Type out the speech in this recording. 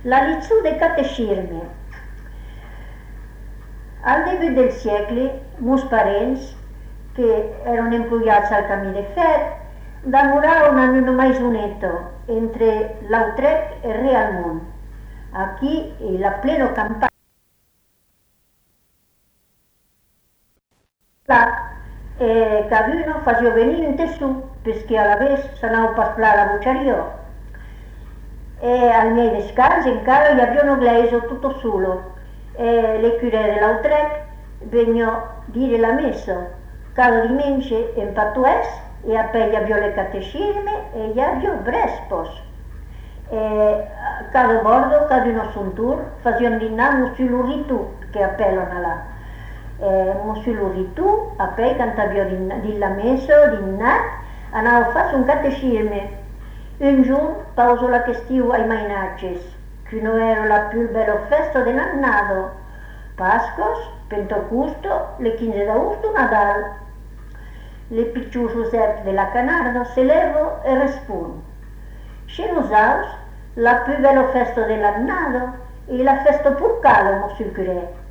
La liçù de catecisme. Al debut del segle, meus parents, que eran empleados al camí de fer, namoraron un maisonetto entre Lautrec e Realmont. Aquí la pleno campagna cada uno faceva venire un tesù perché alla vez s'anava a parlare a Bucciariò. E ai miei descansi in casa gli abbiano gleso tutto solo. E le cure dell'Autrec vengono a dire la messa. Cada dimensi in patuès e a poi gli abbiamo le catecisme e gli abbiamo brespos. E cada bordo, cada uno son tour, facevano dinare un suluritu che appellano là. Un suluritu, a poi quando abbiamo di la messa, dinat, andavo a fare un catecisme. Un giorno pauso la questione ai mainacces, che non era la più bella festa dell'anno. Pascos, Pentecosto, le 15 d'agosto, Nadal. Le picciu Giuseppe della Canarda se levo e rispondo. Chez nous, la più bella festa dell'anno è la festa purcale, monsieur le curé.